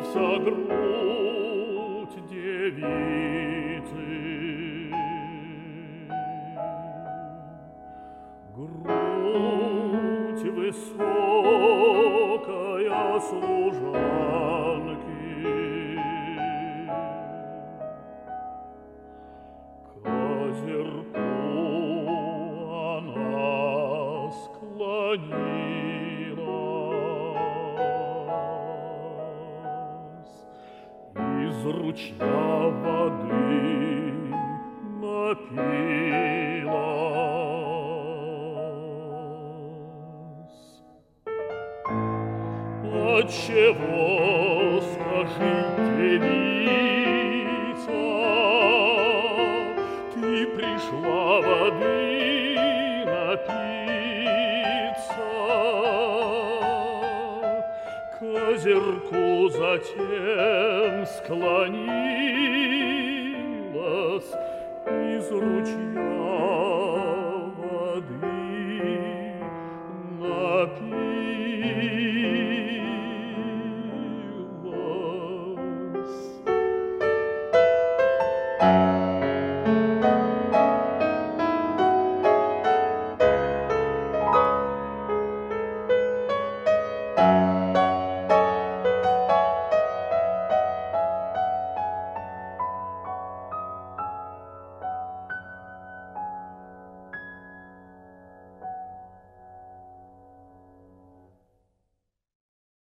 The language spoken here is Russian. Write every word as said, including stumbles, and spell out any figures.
за грудь девицы. Грудь высокая служанки, к озерку она склонилась, из ручья воды напилась. Отчего, скажи, девица, ты пришла воды напиться, к озерку затем склонилась, из ручья